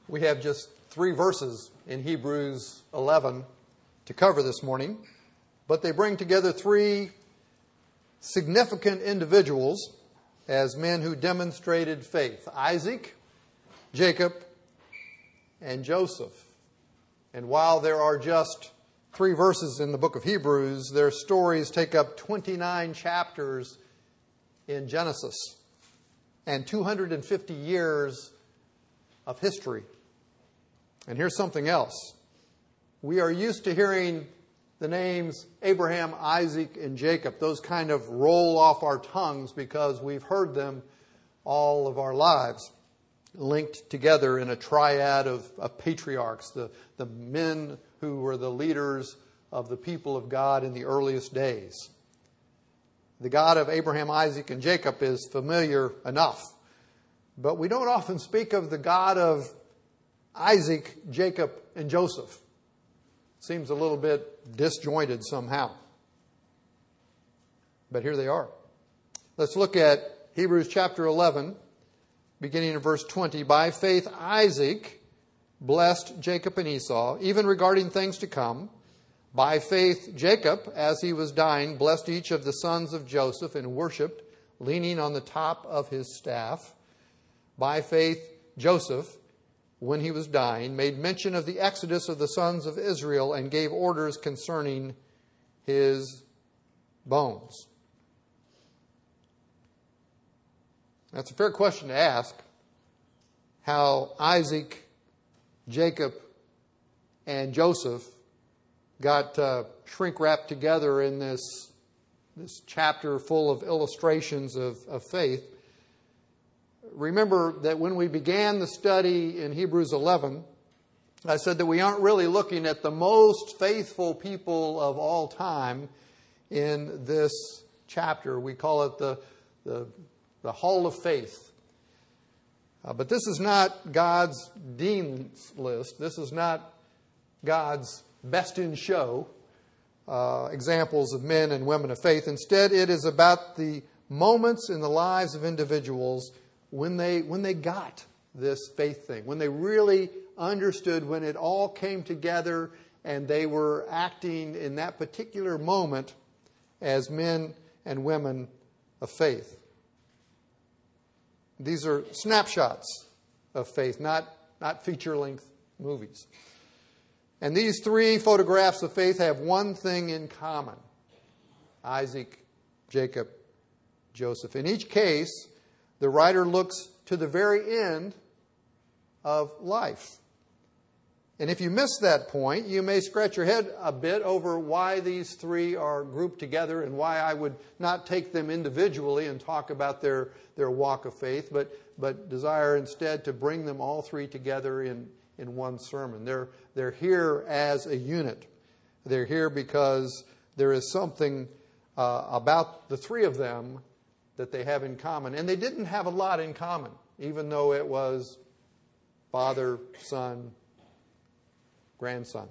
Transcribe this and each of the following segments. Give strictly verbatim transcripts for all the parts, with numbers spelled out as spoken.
We have just three verses in Hebrews eleven to cover this morning, but they bring together three significant individuals as men who demonstrated faith: Isaac, Jacob, and Joseph. And while there are just three verses in the book of Hebrews, their stories take up twenty-nine chapters in Genesis and two hundred fifty years of history. And here's something else. We are used to hearing the names Abraham, Isaac, and Jacob. Those kind of roll off our tongues because we've heard them all of our lives, linked together in a triad of, of patriarchs, the, the men who were the leaders of the people of God in the earliest days. The God of Abraham, Isaac, and Jacob is familiar enough, but we don't often speak of the God of Isaac, Jacob, and Joseph. Seems a little bit disjointed somehow. But here they are. Let's look at Hebrews chapter eleven, beginning in verse twenty. By faith Isaac blessed Jacob and Esau, even regarding things to come. By faith Jacob, as he was dying, blessed each of the sons of Joseph and worshipped, leaning on the top of his staff. By faith Joseph, when he was dying, made mention of the exodus of the sons of Israel and gave orders concerning his bones. That's a fair question to ask, how Isaac, Jacob, and Joseph got uh, shrink-wrapped together in this, this chapter full of illustrations of, of faith. Remember that when we began the study in Hebrews eleven, I said that we aren't really looking at the most faithful people of all time in this chapter. We call it the, the, the Hall of Faith. Uh, but this is not God's dean's list. This is not God's best in show uh, examples of men and women of faith. Instead, it is about the moments in the lives of individuals when they when they got this faith thing, when they really understood, when it all came together and they were acting in that particular moment as men and women of faith. These are snapshots of faith, not, not feature-length movies. And these three photographs of faith have one thing in common: Isaac, Jacob, Joseph. In each case, the writer looks to the very end of life. And if you miss that point, you may scratch your head a bit over why these three are grouped together and why I would not take them individually and talk about their, their walk of faith, but, but desire instead to bring them all three together in, in one sermon. They're, they're here as a unit. They're here because there is something uh, about the three of them that they have in common. And they didn't have a lot in common, even though it was father, son, grandson.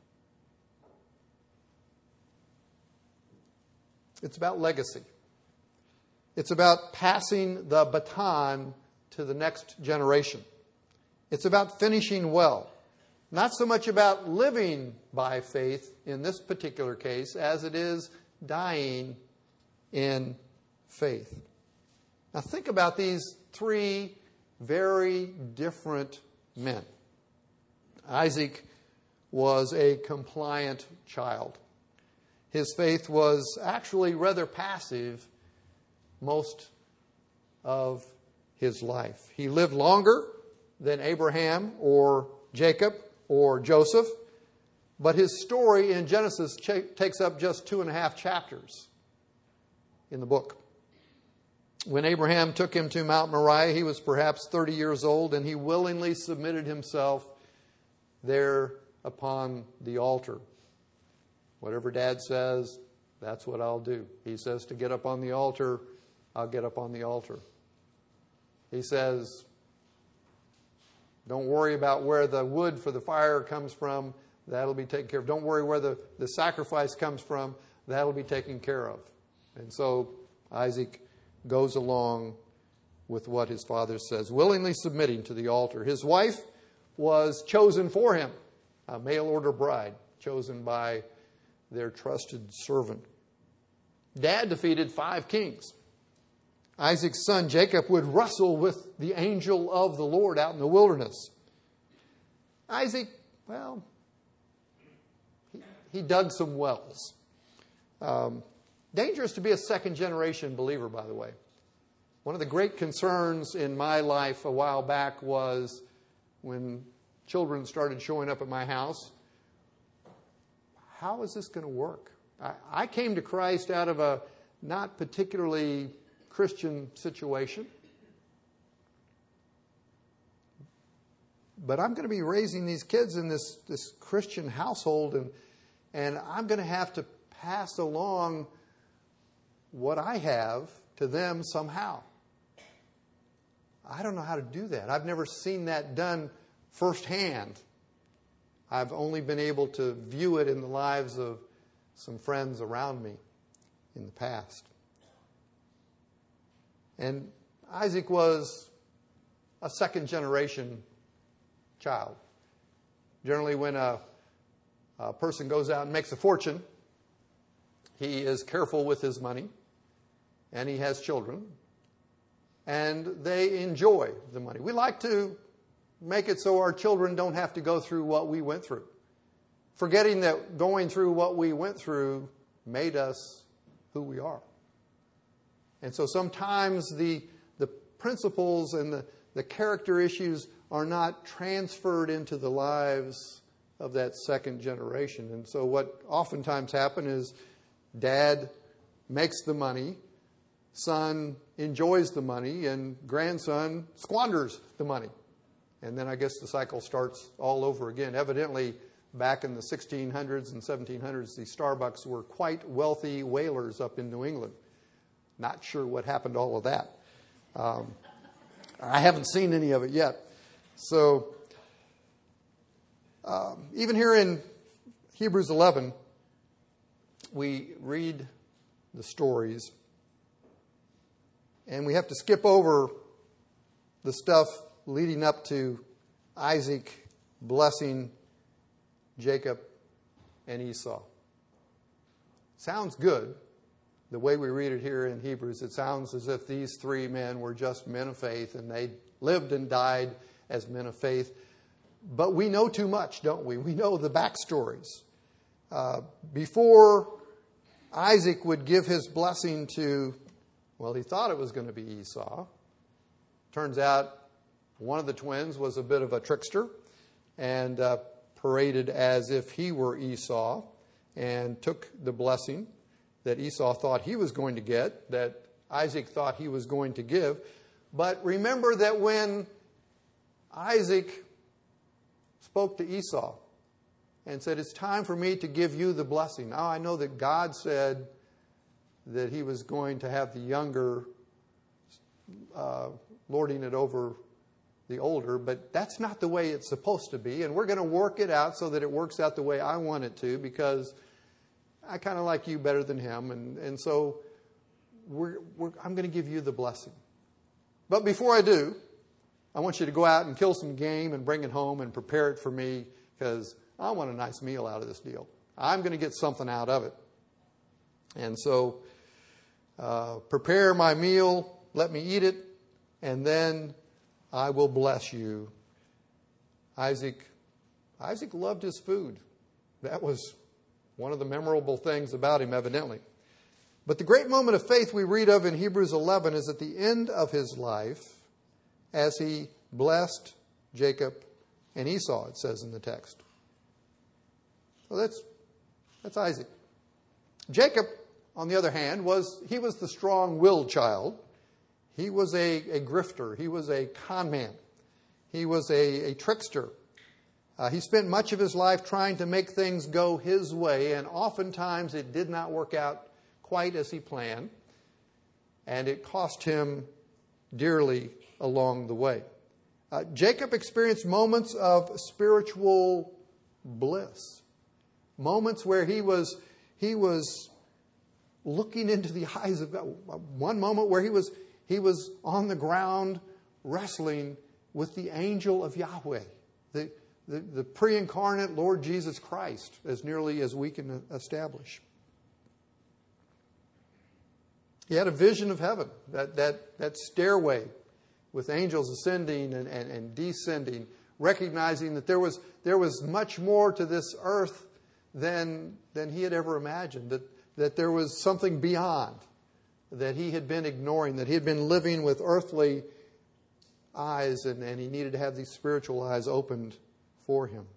It's about legacy. It's about passing the baton to the next generation. It's about finishing well. Not so much about living by faith in this particular case as it is dying in faith. Now think about these three very different men. Isaac was a compliant child. His faith was actually rather passive most of his life. He lived longer than Abraham or Jacob or Joseph, but his story in Genesis ch- takes up just two and a half chapters in the book. When Abraham took him to Mount Moriah, he was perhaps thirty years old, and he willingly submitted himself there upon the altar. Whatever Dad says, that's what I'll do. He says to get up on the altar, I'll get up on the altar. He says, don't worry about where the wood for the fire comes from. That'll be taken care of. Don't worry where the, the sacrifice comes from. That'll be taken care of. And so Isaac goes along with what his father says, willingly submitting to the altar. His wife was chosen for him, a mail order bride chosen by their trusted servant. Dad defeated five kings. Isaac's son Jacob would wrestle with the angel of the Lord out in the wilderness. Isaac, well, he, he dug some wells. Um, dangerous to be a second generation believer, by the way. One of the great concerns in my life a while back was when children started showing up at my house. How is this going to work? I, I came to Christ out of a not particularly Christian situation. But I'm going to be raising these kids in this, this Christian household, and, and I'm going to have to pass along what I have to them somehow. I don't know how to do that. I've never seen that done firsthand. I've only been able to view it in the lives of some friends around me in the past. And Isaac was a second generation child. Generally, when a, a person goes out and makes a fortune, he is careful with his money, and he has children, and they enjoy the money. We like to make it so our children don't have to go through what we went through, forgetting that going through what we went through made us who we are. And so sometimes the the principles and the, the character issues are not transferred into the lives of that second generation. And so what oftentimes happens is dad makes the money, son enjoys the money, and grandson squanders the money. And then I guess the cycle starts all over again. Evidently, back in the sixteen hundreds and seventeen hundreds, the Starbucks were quite wealthy whalers up in New England. Not sure what happened to all of that. Um, I haven't seen any of it yet. So, um, even here in Hebrews eleven, we read the stories, and we have to skip over the stuff leading up to Isaac blessing Jacob and Esau. Sounds good. The way we read it here in Hebrews, it sounds as if these three men were just men of faith and they lived and died as men of faith. But we know too much, don't we? We know the backstories. Uh, before Isaac would give his blessing to, well, he thought it was going to be Esau. Turns out one of the twins was a bit of a trickster and uh, paraded as if he were Esau and took the blessing that Esau thought he was going to get, that Isaac thought he was going to give. But remember that when Isaac spoke to Esau and said, it's time for me to give you the blessing. Now I know that God said that he was going to have the younger uh, lording it over the older, but that's not the way it's supposed to be. And we're going to work it out so that it works out the way I want it to, because I kind of like you better than him. And, and so we're, we're, I'm going to give you the blessing. But before I do, I want you to go out and kill some game and bring it home and prepare it for me, because I want a nice meal out of this deal. I'm going to get something out of it. And so uh, prepare my meal, let me eat it, and then I will bless you. Isaac, Isaac loved his food. That was one of the memorable things about him, evidently. But the great moment of faith we read of in Hebrews eleven is at the end of his life, as he blessed Jacob and Esau, it says in the text. So that's that's Isaac. Jacob, on the other hand, was he was the strong-willed child. He was a, a grifter. He was a con man. He was a, a trickster. Uh, he spent much of his life trying to make things go his way, and oftentimes it did not work out quite as he planned, and it cost him dearly along the way. Uh, Jacob experienced moments of spiritual bliss, moments where he was he was looking into the eyes of God. One moment where he was he was on the ground wrestling with the angel of Yahweh, the, the, the pre-incarnate Lord Jesus Christ, as nearly as we can establish. He had a vision of heaven, that, that, that stairway with angels ascending and, and, and descending, recognizing that there was, there was much more to this earth than, than he had ever imagined, that, that there was something beyond that he had been ignoring, that he had been living with earthly eyes, and, and he needed to have these spiritual eyes opened for him.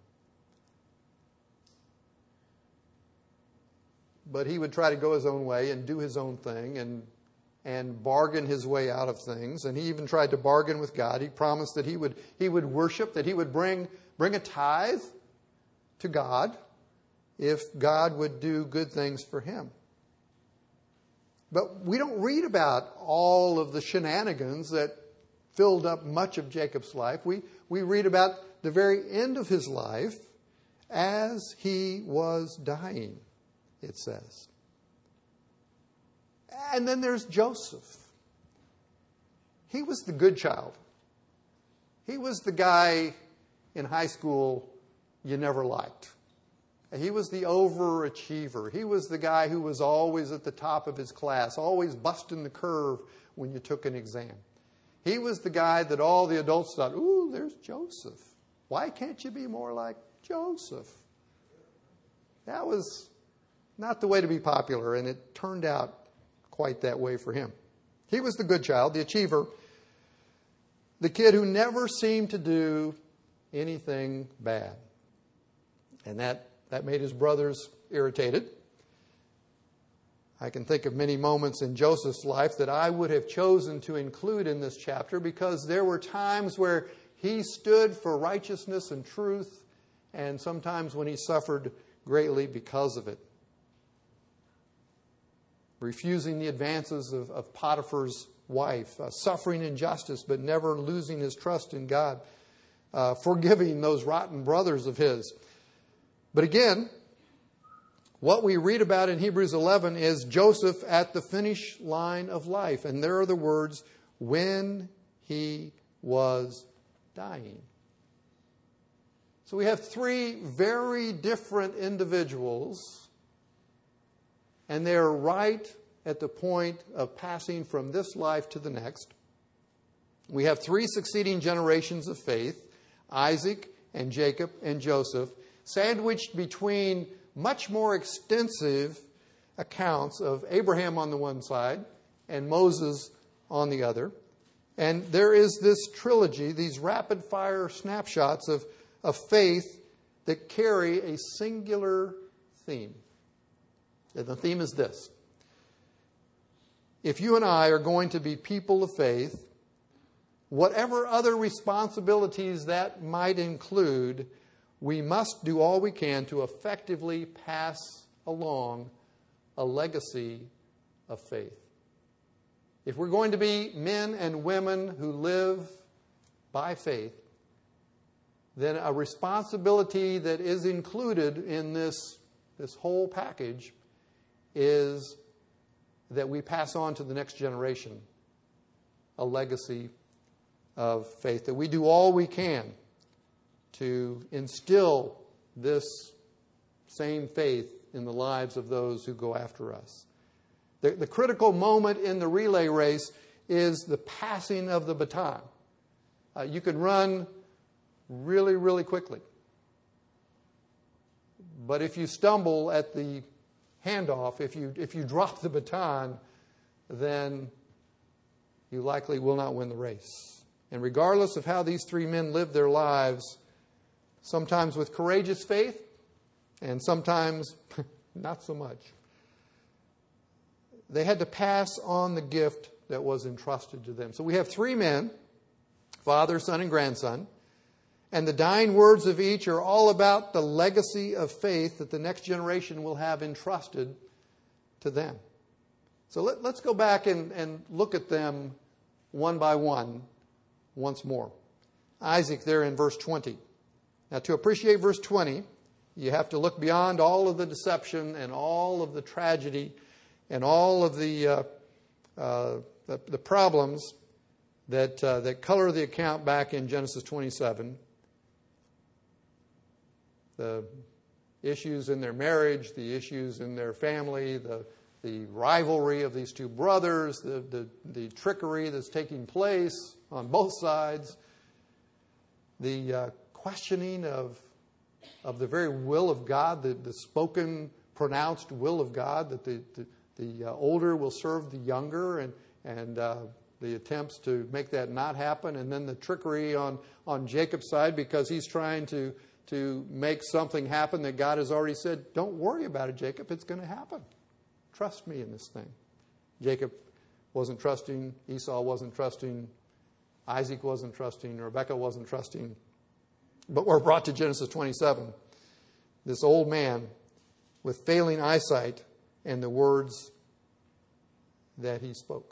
But he would try to go his own way and do his own thing and and bargain his way out of things. And he even tried to bargain with God. He promised that he would he would worship, that he would bring bring a tithe to God if God would do good things for him. But we don't read about all of the shenanigans that filled up much of Jacob's life. We we read about the very end of his life as he was dying, it says. And then there's Joseph. He was the good child. He was the guy in high school you never liked. He was the overachiever. He was the guy who was always at the top of his class, always busting the curve when you took an exam. He was the guy that all the adults thought, ooh, there's Joseph. Why can't you be more like Joseph? That was not the way to be popular, and it turned out quite that way for him. He was the good child, the achiever, the kid who never seemed to do anything bad. And that, that made his brothers irritated. I can think of many moments in Joseph's life that I would have chosen to include in this chapter, because there were times where he stood for righteousness and truth, and sometimes when he suffered greatly because of it. Refusing the advances of, of Potiphar's wife, uh, suffering injustice but never losing his trust in God, uh, forgiving those rotten brothers of his. But again, what we read about in Hebrews eleven is Joseph at the finish line of life. And there are the words, when he was dying. So we have three very different individuals, and they're right at the point of passing from this life to the next. We have three succeeding generations of faith, Isaac and Jacob and Joseph, sandwiched between much more extensive accounts of Abraham on the one side and Moses on the other. And there is this trilogy, these rapid-fire snapshots of, of faith that carry a singular theme. And the theme is this: if you and I are going to be people of faith, whatever other responsibilities that might include, we must do all we can to effectively pass along a legacy of faith. If we're going to be men and women who live by faith, then a responsibility that is included in this, this whole package is that we pass on to the next generation a legacy of faith, that we do all we can to instill this same faith in the lives of those who go after us. The, the critical moment in the relay race is the passing of the baton. Uh, you can run really, really quickly. But if you stumble at the handoff, if you if you drop the baton, then you likely will not win the race. And regardless of how these three men lived their lives, sometimes with courageous faith and sometimes not so much, they had to pass on the gift that was entrusted to them. So we have three men, father, son, and grandson. And the dying words of each are all about the legacy of faith that the next generation will have entrusted to them. So let, let's go back and, and look at them one by one once more. Isaac there in verse twenty. Now, to appreciate verse twenty, you have to look beyond all of the deception and all of the tragedy and all of the uh, uh, the, the problems that uh, that color the account back in Genesis twenty-seven. the issues in their marriage, the issues in their family, the the rivalry of these two brothers, the, the, the trickery that's taking place on both sides, the uh, questioning of, of the very will of God, the, the spoken, pronounced will of God, that the, the, the uh, older will serve the younger, and, and uh, the attempts to make that not happen, and then the trickery on, on Jacob's side because he's trying to, to make something happen that God has already said, don't worry about it, Jacob, it's going to happen. Trust me in this thing. Jacob wasn't trusting. Esau wasn't trusting. Isaac wasn't trusting. Rebekah wasn't trusting. But we're brought to Genesis twenty-seven. This old man with failing eyesight and the words that he spoke.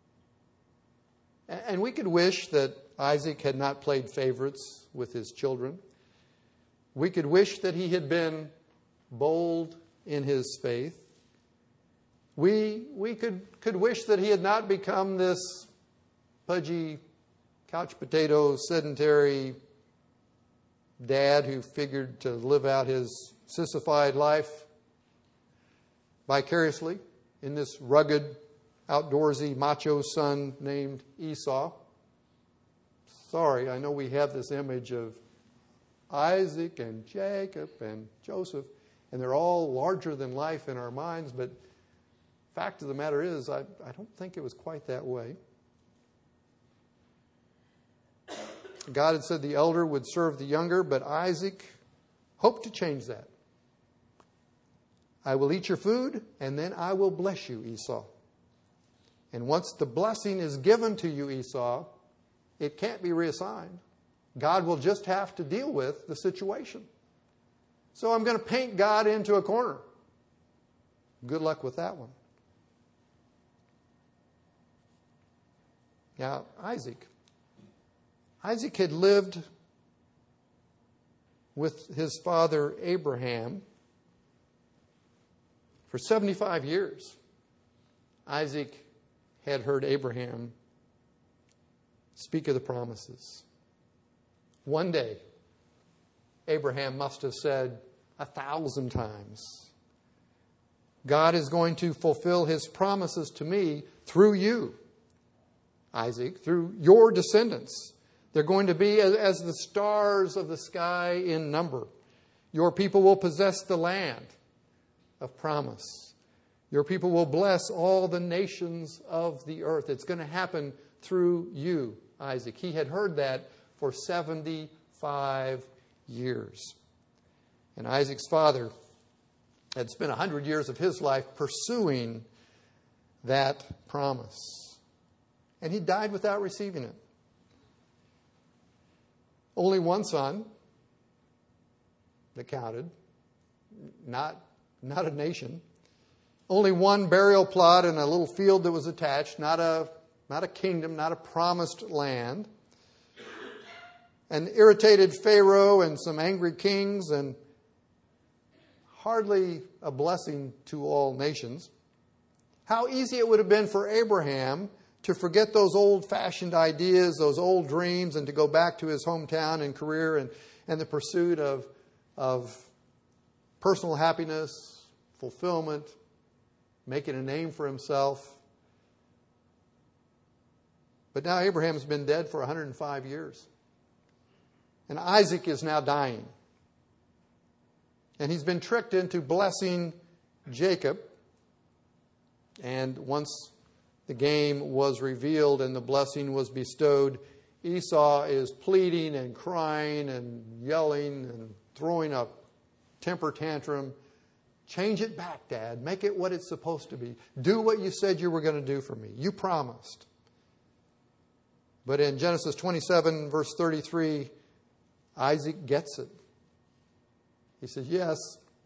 And we could wish that Isaac had not played favorites with his children. We could wish that he had been bold in his faith. We we could, could wish that he had not become this pudgy, couch potato, sedentary dad who figured to live out his sissified life vicariously in this rugged, outdoorsy, macho son named Esau. Sorry, I know we have this image of Isaac and Jacob and Joseph, and they're all larger than life in our minds, but fact of the matter is, I, I don't think it was quite that way. God had said the elder would serve the younger, but Isaac hoped to change that. I will eat your food, and then I will bless you, Esau. And once the blessing is given to you, Esau, it can't be reassigned. God will just have to deal with the situation. So I'm going to paint God into a corner. Good luck with that one. Now, Isaac. Isaac had lived with his father Abraham for seventy-five years. Isaac had heard Abraham speak of the promises. One day, Abraham must have said a thousand times, God is going to fulfill his promises to me through you, Isaac, through your descendants. They're going to be as, as the stars of the sky in number. Your people will possess the land of promise. Your people will bless all the nations of the earth. It's going to happen through you, Isaac. He had heard that for seventy-five years. And Isaac's father had spent one hundred years of his life pursuing that promise. And he died without receiving it. Only one son that counted, not, not a nation. Only one burial plot and a little field that was attached, not a, not a kingdom, not a promised land. An irritated Pharaoh and some angry kings, and hardly a blessing to all nations. How easy it would have been for Abraham to forget those old-fashioned ideas, those old dreams, and to go back to his hometown and career and, and the pursuit of, of personal happiness, fulfillment, making a name for himself. But now Abraham's been dead for one hundred five years. And Isaac is now dying. And he's been tricked into blessing Jacob. And once the game was revealed and the blessing was bestowed, Esau is pleading and crying and yelling and throwing a temper tantrum. Change it back, Dad. Make it what it's supposed to be. Do what you said you were going to do for me. You promised. But in Genesis twenty-seven, verse thirty-three, Isaac gets it. He says, yes,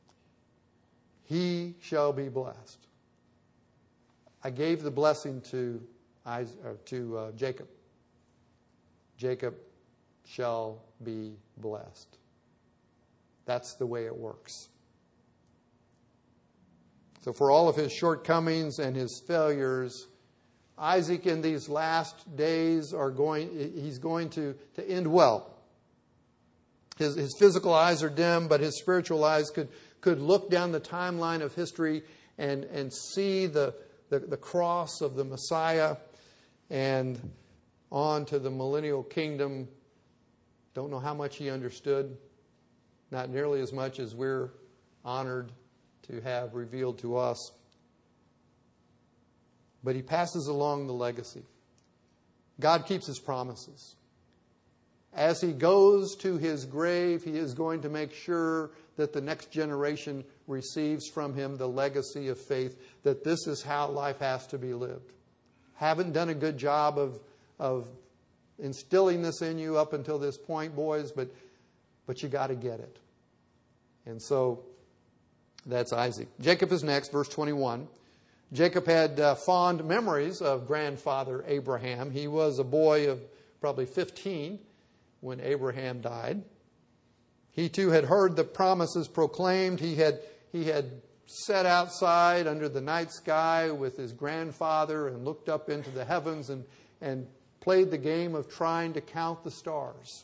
he shall be blessed. I gave the blessing to Isaac, or to uh, Jacob. Jacob shall be blessed. That's the way it works. So for all of his shortcomings and his failures, Isaac in these last days are going, he's going to, to end well. His, his physical eyes are dim, but his spiritual eyes could, could look down the timeline of history and, and see the, the, the cross of the Messiah and on to the millennial kingdom. Don't know how much he understood. Not nearly as much as we're honored to have revealed to us. But he passes along the legacy. God keeps his promises. As he goes to his grave, he is going to make sure that the next generation receives from him the legacy of faith, that this is how life has to be lived. Haven't done a good job of, of instilling this in you up until this point, boys, but, but you got to get it. And so that's Isaac. Jacob is next, verse twenty-one. Jacob had uh, fond memories of grandfather Abraham. He was a boy of probably fifteen when Abraham died. He too had heard the promises proclaimed. He had, he had sat outside under the night sky with his grandfather and looked up into the heavens and, and played the game of trying to count the stars.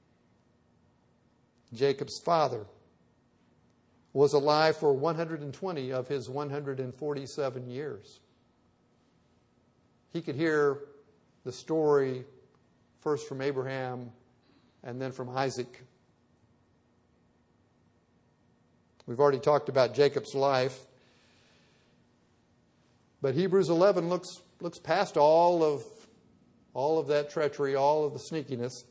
Jacob's father was alive for one hundred twenty of his one hundred forty-seven years. He could hear the story first from Abraham and then from Isaac. We've already talked about Jacob's life. But Hebrews eleven looks looks past all of all of that treachery, all of the sneakiness.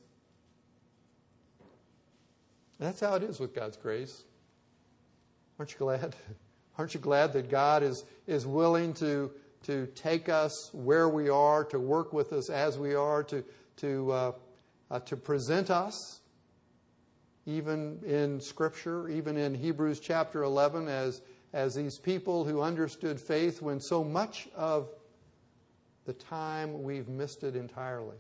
That's how it is with God's grace. Aren't you glad? Aren't you glad that God is, is willing to, to take us where we are, to work with us as we are, to, to, uh, uh, to present us, even in Scripture, even in Hebrews chapter eleven, as, as these people who understood faith when so much of the time we've missed it entirely.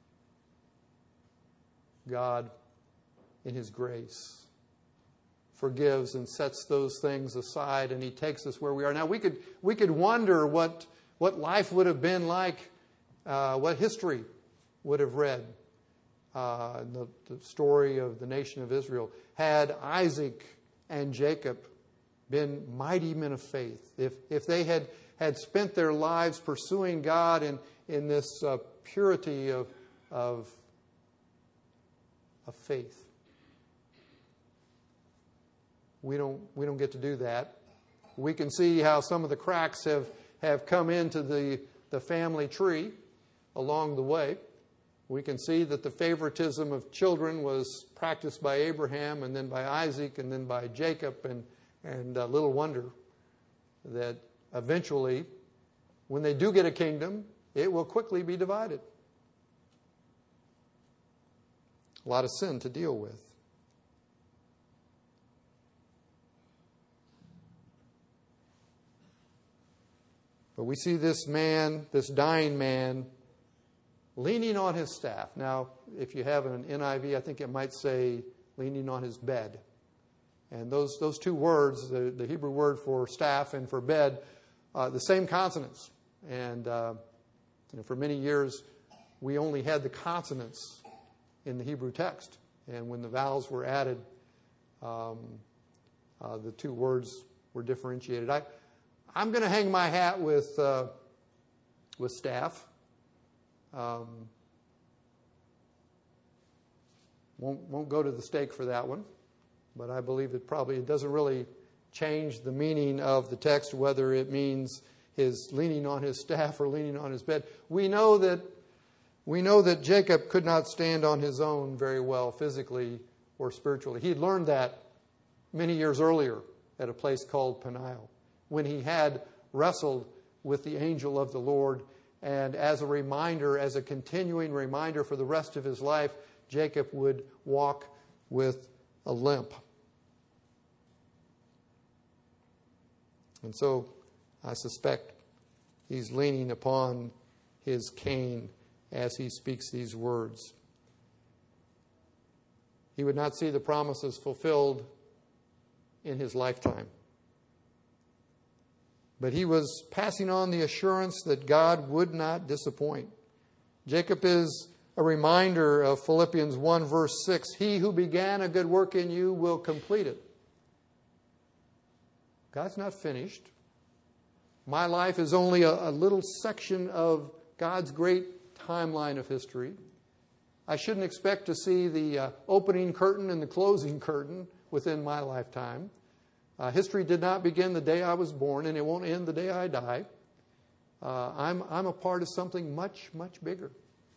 God, in His grace, forgives and sets those things aside, and He takes us where we are. Now, we could we could wonder what what life would have been like, uh, what history would have read. Uh, the, the story of the nation of Israel. Had Isaac and Jacob been mighty men of faith, if if they had, had spent their lives pursuing God in, in this uh, purity of, of, of faith. We don't we don't get to do that. We can see how some of the cracks have, have come into the, the family tree along the way. We can see that the favoritism of children was practiced by Abraham and then by Isaac and then by Jacob, and, and uh, little wonder that eventually, when they do get a kingdom, it will quickly be divided. A lot of sin to deal with. But we see this man, this dying man, leaning on his staff. Now, if you have an N I V, I think it might say leaning on his bed. And those those two words, the, the Hebrew word for staff and for bed, uh, the same consonants. And uh, you know, for many years, we only had the consonants in the Hebrew text. And when the vowels were added, um, uh, the two words were differentiated. I, I'm going to hang my hat with uh, with staff. Um, won't won't go to the stake for that one, but I believe it probably it doesn't really change the meaning of the text, whether it means his leaning on his staff or leaning on his bed. We know that we know that Jacob could not stand on his own very well physically or spiritually. He had learned that many years earlier at a place called Peniel, when he had wrestled with the angel of the Lord. And as a reminder, as a continuing reminder for the rest of his life, Jacob would walk with a limp. And so I suspect he's leaning upon his cane as he speaks these words. He would not see the promises fulfilled in his lifetime. But he was passing on the assurance that God would not disappoint. Jacob is a a reminder of Philippians one, verse six. He who began a good work in you will complete it. God's not finished. My life is only a, a little section of God's great timeline of history. I shouldn't expect to see the uh, opening curtain and the closing curtain within my lifetime. Uh, history did not begin the day I was born, and it won't end the day I die. Uh, I'm, I'm a part of something much, much bigger.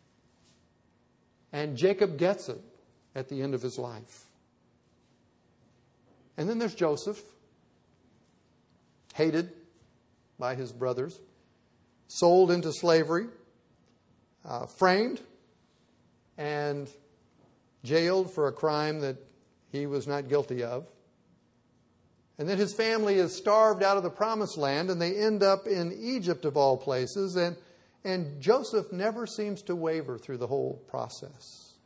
And Jacob gets it at the end of his life. And then there's Joseph, hated by his brothers, sold into slavery, uh, framed, and jailed for a crime that he was not guilty of. And then his family is starved out of the promised land, and they end up in Egypt of all places. And, and Joseph never seems to waver through the whole process.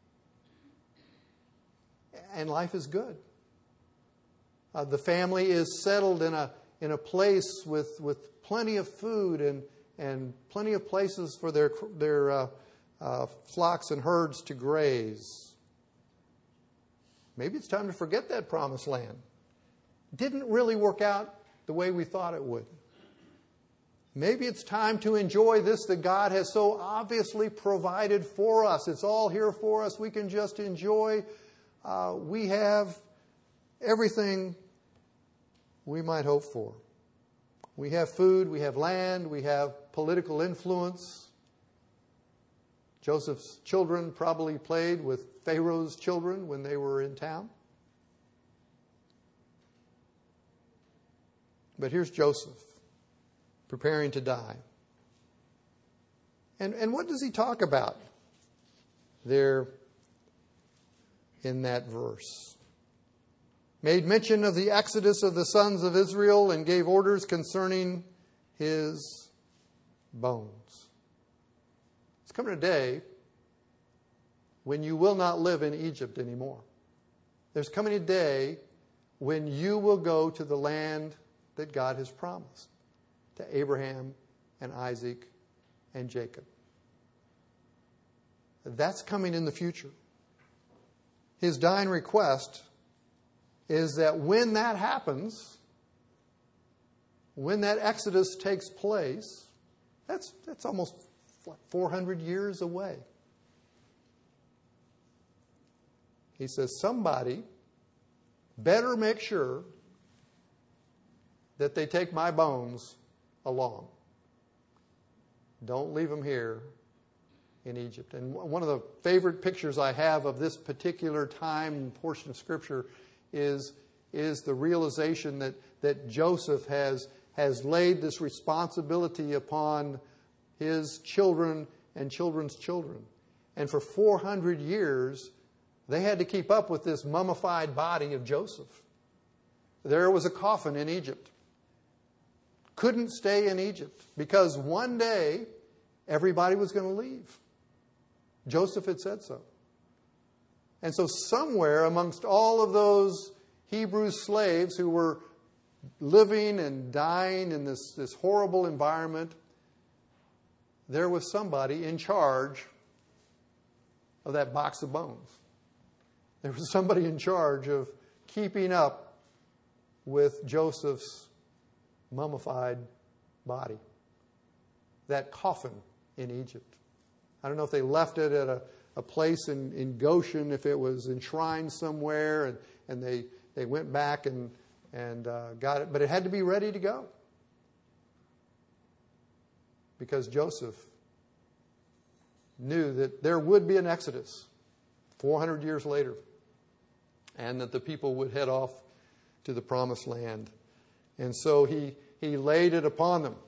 And life is good. Uh, the family is settled in a in a place with, with plenty of food and, and plenty of places for their, their uh, uh, flocks and herds to graze. Maybe it's time to forget that promised land. Didn't really work out the way we thought it would. Maybe it's time to enjoy this that God has so obviously provided for us. It's all here for us. We can just enjoy. Uh, we have everything we might hope for. We have food, we have land, we have political influence. Joseph's children probably played with Pharaoh's children when they were in town. But here's Joseph, preparing to die. And, and what does he talk about there in that verse? Made mention of the exodus of the sons of Israel and gave orders concerning his bones. It's coming a day when you will not live in Egypt anymore. There's coming a day when you will go to the land that God has promised to Abraham and Isaac and Jacob. That's coming in the future. His dying request is that when that happens, when that exodus takes place, that's, that's almost like four hundred years away. He says, somebody better make sure that they take my bones along. Don't leave them here in Egypt. And one of the favorite pictures I have of this particular time and portion of Scripture is, is the realization that, that Joseph has, has laid this responsibility upon his children and children's children. And for four hundred years, they had to keep up with this mummified body of Joseph. There was a coffin in Egypt. Couldn't stay in Egypt because one day everybody was going to leave. Joseph had said so. And so somewhere amongst all of those Hebrew slaves who were living and dying in this, this horrible environment, there was somebody in charge of that box of bones. There was somebody in charge of keeping up with Joseph's mummified body. That coffin in Egypt. I don't know if they left it at a, a place in, in Goshen, if it was enshrined somewhere, and, and they, they went back and, and uh, got it. But it had to be ready to go. Because Joseph knew that there would be an exodus four hundred years later, and that the people would head off to the promised land. And so he, he laid it upon them.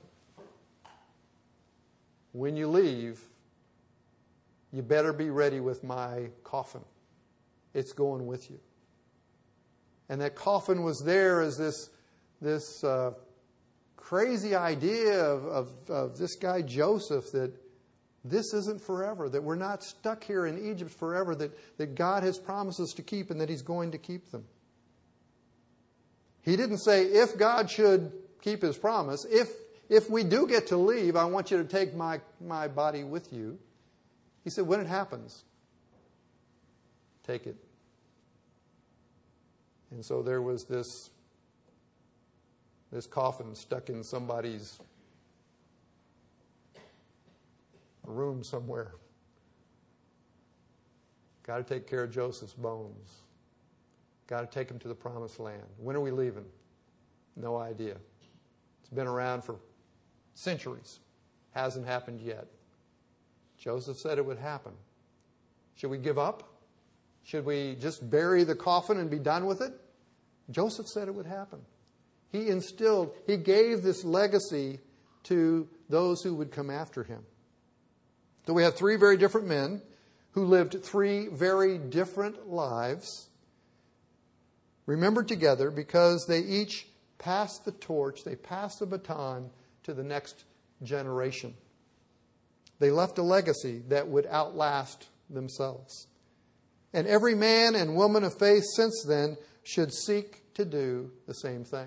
When you leave, you better be ready with my coffin. It's going with you. And that coffin was there as this, this uh, crazy idea of, of, of this guy Joseph, that this isn't forever, that we're not stuck here in Egypt forever, that, that God has promised us to keep and that He's going to keep them. He didn't say, if God should keep His promise, if, if we do get to leave, I want you to take my, my body with you. He He said, when it happens, take it. And so there was this, this coffin stuck in somebody's room somewhere. Got to take care of Joseph's bones. Got to take him to the promised land. When are we leaving? No idea. It's been around for centuries. Hasn't happened yet. Joseph said it would happen. Should we give up? Should we just bury the coffin and be done with it? Joseph said it would happen. He instilled, he gave this legacy to those who would come after him. So we have three very different men who lived three very different lives, remembered together because they each passed the torch, they passed the baton to the next generation. They left a legacy that would outlast themselves. And every man and woman of faith since then should seek to do the same thing.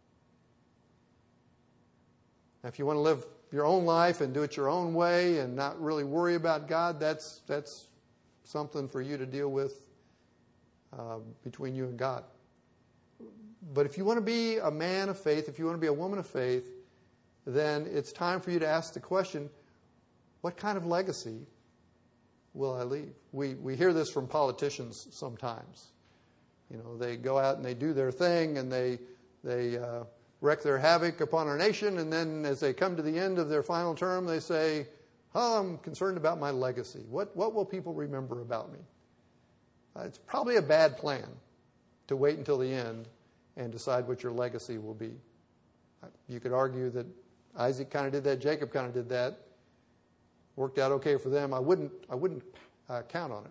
Now, if you want to live your own life and do it your own way and not really worry about God, that's that's something for you to deal with uh, between you and God. But if you want to be a man of faith, if you want to be a woman of faith, then it's time for you to ask the question, what kind of legacy will I leave? We we hear this from politicians sometimes. You know, they go out and they do their thing and they they uh, wreak their havoc upon our nation, and then as they come to the end of their final term, they say, "Oh, I'm concerned about my legacy. What what will people remember about me?" Uh, it's probably a bad plan to wait until the end and decide what your legacy will be. You could argue that Isaac kind of did that, Jacob kind of did that. Worked out okay for them. I wouldn't I wouldn't uh, count on it.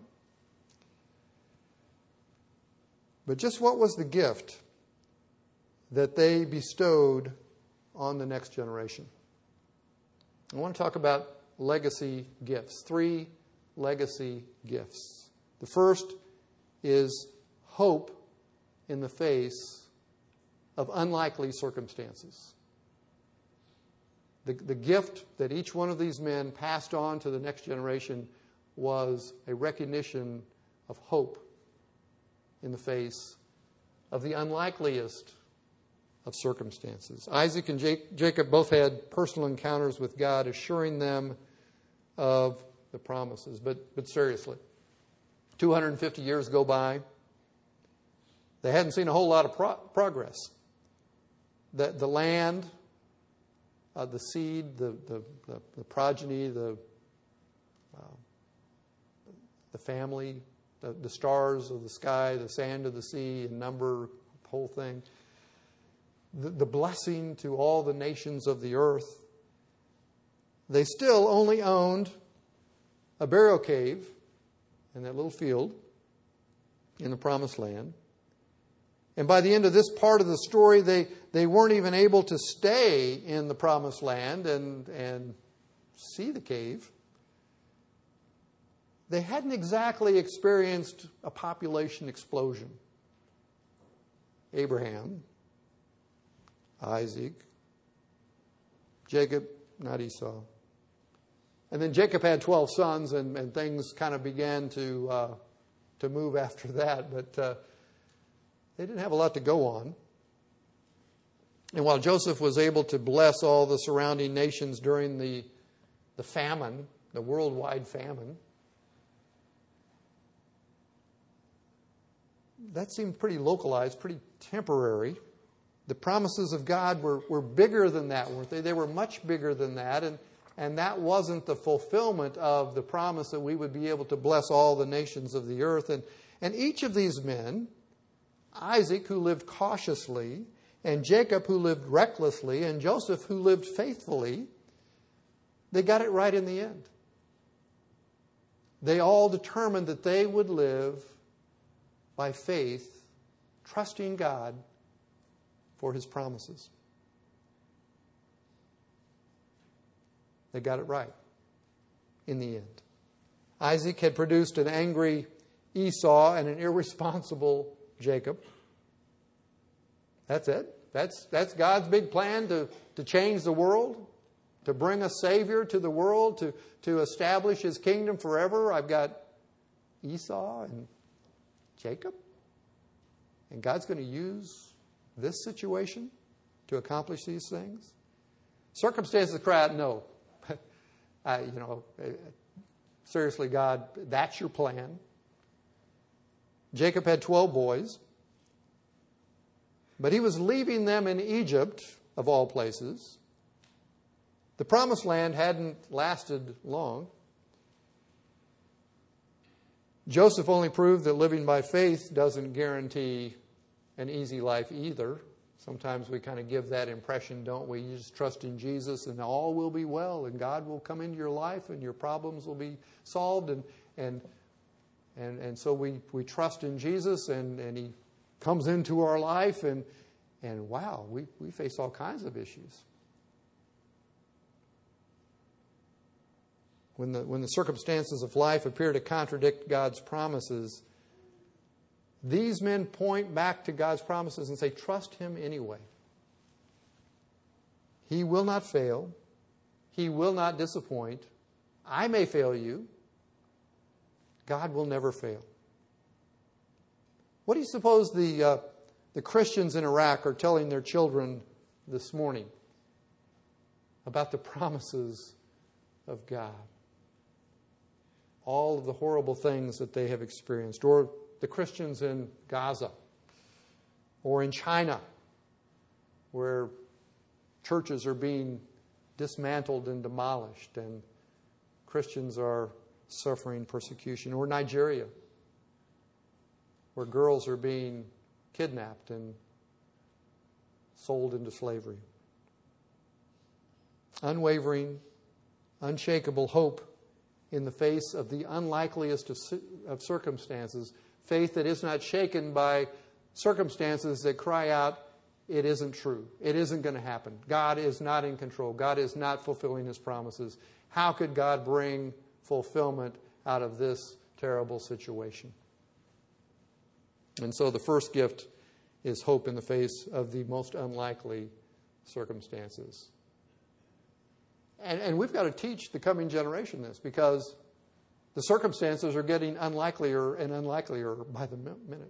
But just what was the gift that they bestowed on the next generation? I want to talk about legacy gifts. Three legacy gifts. The first is hope in the face of unlikely circumstances. The, the gift that each one of these men passed on to the next generation was a recognition of hope in the face of the unlikeliest of circumstances. Isaac and Jacob both had personal encounters with God, assuring them of the promises. But, but seriously, two hundred fifty years go by. They hadn't seen a whole lot of pro- progress. The, the land, uh, the seed, the, the, the, the progeny, the, uh, the family, the, the stars of the sky, the sand of the sea, in number, the whole thing. The, the blessing to all the nations of the earth. They still only owned a burial cave in that little field in the promised land. And by the end of this part of the story, they, they weren't even able to stay in the promised land and, and see the cave. They hadn't exactly experienced a population explosion. Abraham, Isaac, Jacob, not Esau. And then Jacob had twelve sons, and, and things kind of began to uh, to move after that. But uh, they didn't have a lot to go on. And while Joseph was able to bless all the surrounding nations during the, the famine, the worldwide famine, that seemed pretty localized, pretty temporary. The promises of God were, were bigger than that, weren't they? They were much bigger than that. And, and that wasn't the fulfillment of the promise that we would be able to bless all the nations of the earth. And, and each of these men, Isaac, who lived cautiously, and Jacob, who lived recklessly, and Joseph, who lived faithfully, they got it right in the end. They all determined that they would live by faith, trusting God for His promises. They got it right in the end. Isaac had produced an angry Esau and an irresponsible Jacob. That's it. That's, that's God's big plan to, to change the world. to bring a Savior to the world, to, to establish His kingdom forever. I've got Esau and Jacob. And God's going to use this situation to accomplish these things. Circumstances cry out, no. I, you know, seriously, God, that's your plan. Jacob had twelve boys, but he was leaving them in Egypt, of all places. The promised land hadn't lasted long. Joseph only proved that living by faith doesn't guarantee an easy life either. Sometimes we kind of give that impression, don't we? You just trust in Jesus and all will be well, and God will come into your life and your problems will be solved. And and and, and so we, we trust in Jesus, and, and He comes into our life, and and wow, we, we face all kinds of issues. When the when the circumstances of life appear to contradict God's promises, these men point back to God's promises and say, trust Him anyway. He will not fail. He will not disappoint. I may fail you. God will never fail. What do you suppose the, uh, the Christians in Iraq are telling their children this morning about the promises of God? All of the horrible things that they have experienced. Or the Christians in Gaza, or in China, where churches are being dismantled and demolished, and Christians are suffering persecution, or Nigeria, where girls are being kidnapped and sold into slavery. Unwavering, unshakable hope in the face of the unlikeliest of, of circumstances. Faith that is not shaken by circumstances that cry out, it isn't true. It isn't going to happen. God is not in control. God is not fulfilling His promises. How could God bring fulfillment out of this terrible situation? And so the first gift is hope in the face of the most unlikely circumstances. And, and we've got to teach the coming generation this, because the circumstances are getting unlikelier and unlikelier by the minute.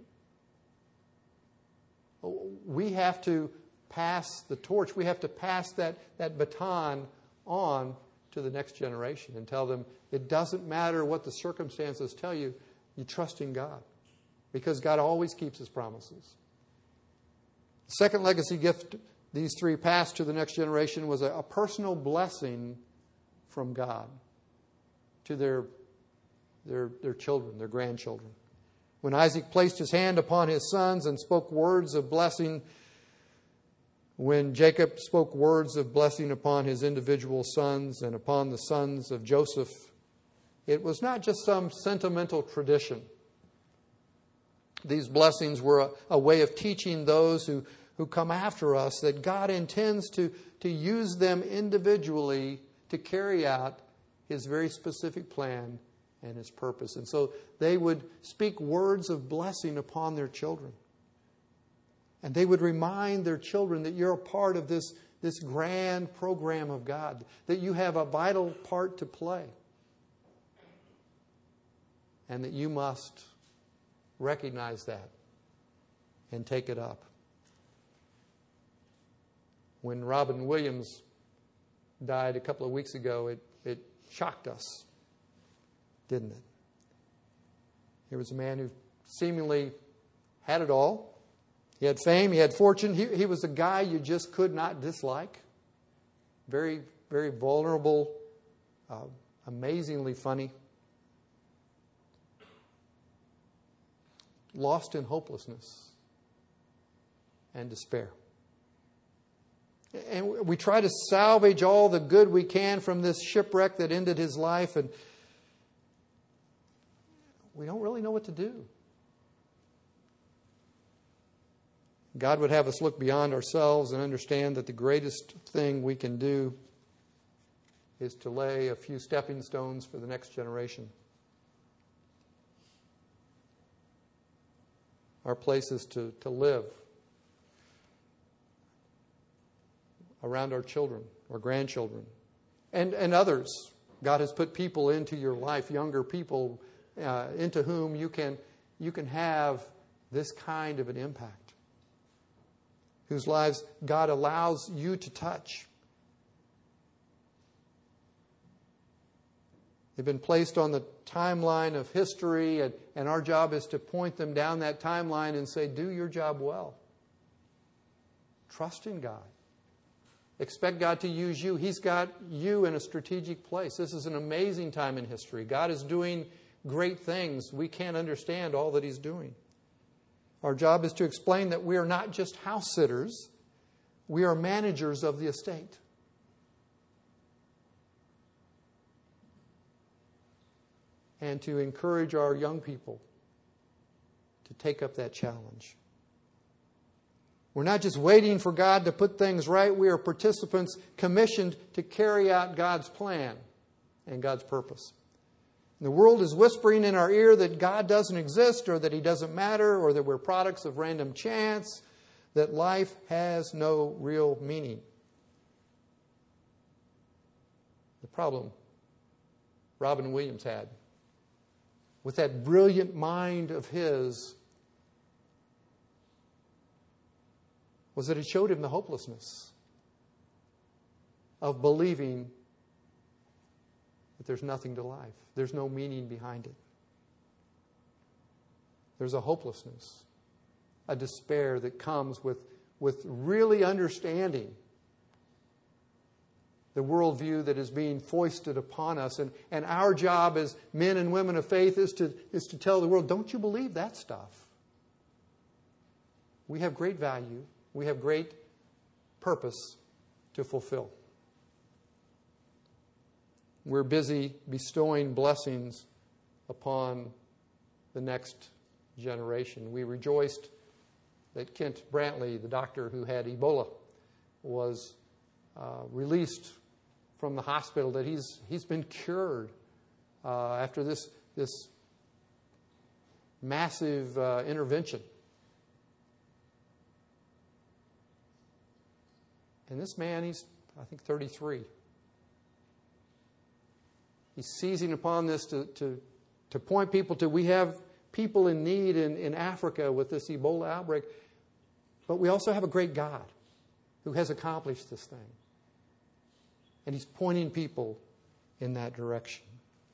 We have to pass the torch. We have to pass that, that baton on to the next generation and tell them it doesn't matter what the circumstances tell you, you trust in God, because God always keeps His promises. The second legacy gift these three passed to the next generation was a, a personal blessing from God to their Their, their children, their grandchildren. When Isaac placed his hand upon his sons and spoke words of blessing, when Jacob spoke words of blessing upon his individual sons and upon the sons of Joseph, it was not just some sentimental tradition. These blessings were a, a way of teaching those who, who come after us that God intends to, to use them individually to carry out His very specific plan and His purpose. And so they would speak words of blessing upon their children. And they would remind their children that you're a part of this, this grand program of God, that you have a vital part to play, and that you must recognize that and take it up. When Robin Williams died a couple of weeks ago, it, it shocked us, didn't it? He was a man who seemingly had it all. He had fame, he had fortune. He, he was a guy you just could not dislike. Very, very vulnerable, uh, amazingly funny. Lost in hopelessness and despair. And we try to salvage all the good we can from this shipwreck that ended his life, and we don't really know what to do. God would have us look beyond ourselves and understand that the greatest thing we can do is to lay a few stepping stones for the next generation. Our place is to, to live around our children, our grandchildren, And, and others. God has put people into your life, younger people, uh, into whom you can, you can have this kind of an impact, whose lives God allows you to touch. They've been placed on the timeline of history, and, and our job is to point them down that timeline and say, do your job well. Trust in God. Expect God to use you. He's got you in a strategic place. This is an amazing time in history. God is doing great things. We can't understand all that He's doing. Our job is to explain that we are not just house sitters. We are managers of the estate. And to encourage our young people to take up that challenge. We're not just waiting for God to put things right. We are participants commissioned to carry out God's plan and God's purpose. And the world is whispering in our ear that God doesn't exist, or that He doesn't matter, or that we're products of random chance, that life has no real meaning. The problem Robin Williams had with that brilliant mind of his was that it showed him the hopelessness of believing that there's nothing to life. There's no meaning behind it. There's a hopelessness, a despair that comes with, with really understanding the worldview that is being foisted upon us. And, and our job as men and women of faith is to, is to tell the world, don't you believe that stuff? We have great value. We have great purpose to fulfill. We're busy bestowing blessings upon the next generation. We rejoiced that Kent Brantley, the doctor who had Ebola, was uh, released from the hospital, that he's he's been cured uh, after this, this massive uh, intervention. And this man, he's, I think, thirty-three. He's seizing upon this to, to, to point people to, we have people in need in, in Africa with this Ebola outbreak, but we also have a great God who has accomplished this thing. And He's pointing people in that direction,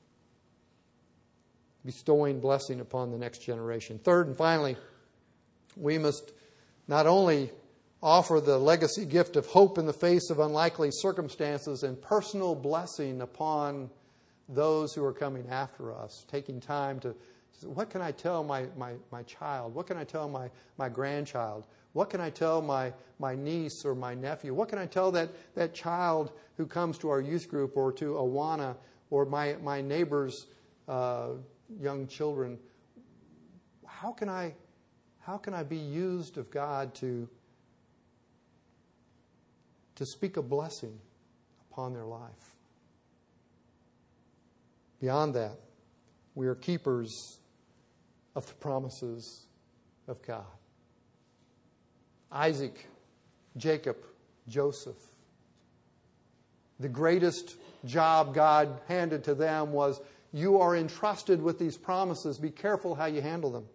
bestowing blessing upon the next generation. Third and finally, we must not only offer the legacy gift of hope in the face of unlikely circumstances and personal blessing upon those who are coming after us, taking time to, what can I tell my, my, my child? What can I tell my, my grandchild? What can I tell my, my niece or my nephew? What can I tell that, that child who comes to our youth group or to Awana or my, my neighbor's uh, young children? How can I, how can I be used of God to, to speak a blessing upon their life? Beyond that, we are keepers of the promises of God. Isaac, Jacob, Joseph. The greatest job God handed to them was, you are entrusted with these promises. Be careful how you handle them.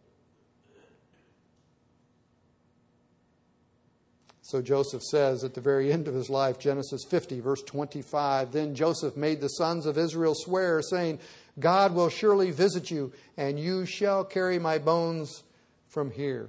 So Joseph says at the very end of his life, Genesis fifty, verse twenty-five, then Joseph made the sons of Israel swear, saying, God will surely visit you, and you shall carry my bones from here.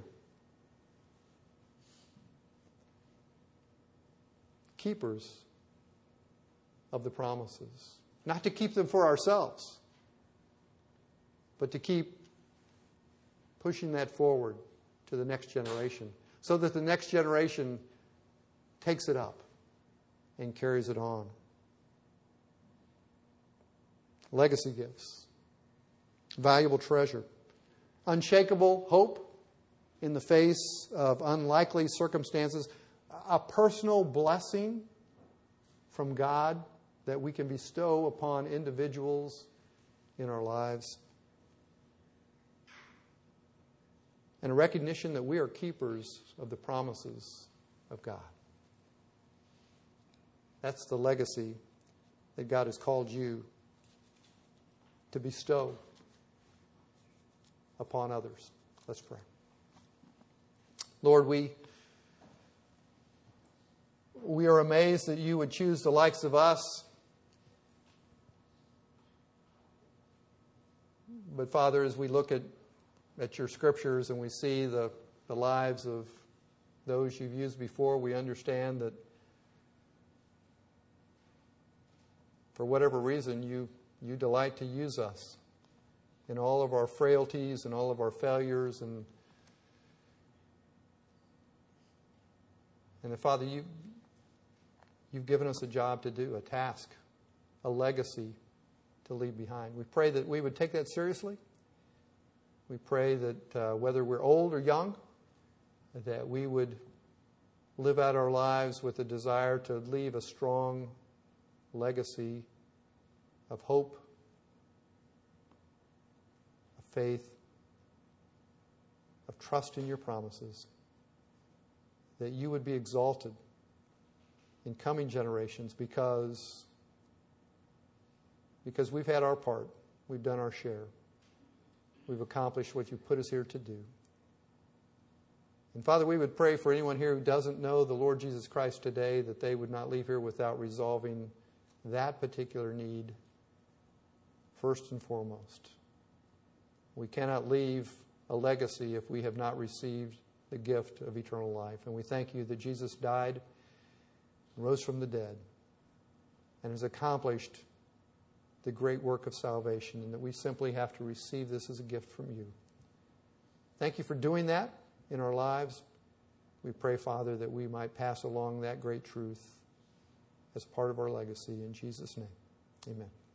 Keepers of the promises. Not to keep them for ourselves, but to keep pushing that forward to the next generation, so that the next generation takes it up and carries it on. Legacy gifts. Valuable treasure. Unshakable hope in the face of unlikely circumstances. A personal blessing from God that we can bestow upon individuals in our lives. And a recognition that we are keepers of the promises of God. That's the legacy that God has called you to bestow upon others. Let's pray. Lord, we we are amazed that you would choose the likes of us. But Father, as we look at, at your scriptures and we see the, the lives of those you've used before, we understand that for whatever reason, you, you delight to use us in all of our frailties and all of our failures. And, and Father, you, you've given us a job to do, a task, a legacy to leave behind. We pray that we would take that seriously. We pray that uh, whether we're old or young, that we would live out our lives with a desire to leave a strong legacy of hope, of faith, of trust in your promises, that you would be exalted in coming generations because Because we've had our part. We've done our share. We've accomplished what you put us here to do. And Father, we would pray for anyone here who doesn't know the Lord Jesus Christ today, that they would not leave here without resolving that particular need first and foremost. We cannot leave a legacy if we have not received the gift of eternal life. And we thank you that Jesus died, rose from the dead, and has accomplished the great work of salvation, and that we simply have to receive this as a gift from you. Thank you for doing that in our lives. We pray, Father, that we might pass along that great truth as part of our legacy. In Jesus' name, amen.